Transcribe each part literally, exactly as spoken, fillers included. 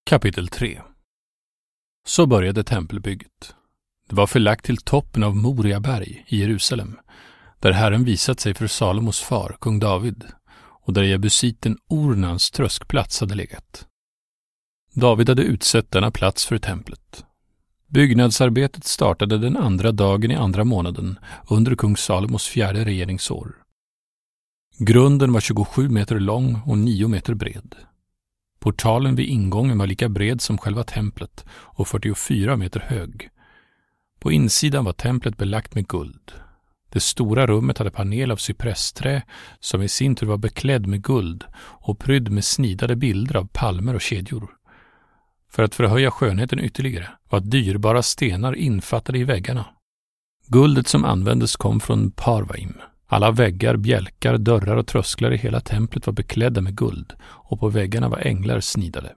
Kapitel tre. Så började tempelbygget. Det var förlagt till toppen av Moriaberg i Jerusalem, där Herren visat sig för Salomos far, kung David, och där jebusiten Ornans tröskplats hade legat. David hade utsett denna plats för templet. Byggnadsarbetet startade den andra dagen i andra månaden under kung Salomos fjärde regeringsår. Grunden var tjugosju meter lång och nio meter bred. Portalen vid ingången var lika bred som själva templet och fyrtiofyra meter hög. På insidan var templet belagt med guld. Det stora rummet hade panel av cypressträ som i sin tur var beklädd med guld och prydd med snidade bilder av palmer och kedjor. För att förhöja skönheten ytterligare var dyrbara stenar infattade i väggarna. Guldet som användes kom från Parvaim. Alla väggar, bjälkar, dörrar och trösklar i hela templet var beklädda med guld och på väggarna var änglar snidade.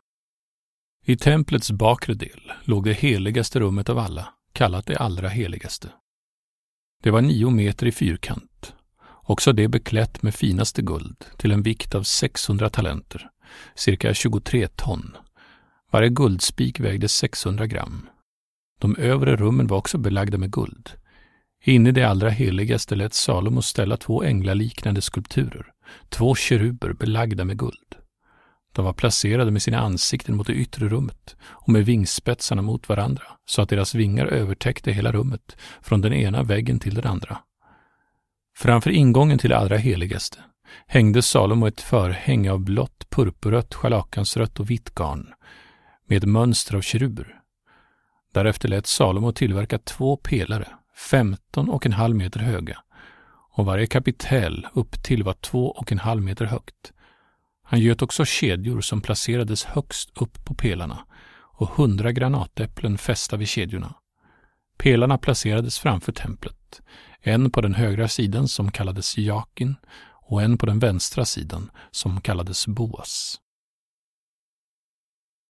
I templets bakre del låg det heligaste rummet av alla, kallat det allra heligaste. Det var nio meter i fyrkant, också det beklätt med finaste guld till en vikt av sexhundra talenter, cirka tjugotre ton. Varje guldspik vägde sexhundra gram. De övre rummen var också belagda med guld. Inne i det allra heligaste lät Salomo ställa två änglaliknande skulpturer, två keruber belagda med guld. De var placerade med sina ansikten mot det yttre rummet och med vingspetsarna mot varandra, så att deras vingar övertäckte hela rummet från den ena väggen till den andra. Framför ingången till det allra heligaste hängde Salomo ett förhäng av blått, purpurrött, scharlakansrött och vitt garn med mönster av keruber. Därefter lät Salomo tillverka två pelare, femton och en halv meter höga, och varje kapitel upp till var två och en halv meter högt. Han göt också kedjor som placerades högst upp på pelarna och hundra granatäpplen fästa vid kedjorna. Pelarna placerades framför templet, en på den högra sidan som kallades Jakin och en på den vänstra sidan som kallades Boas.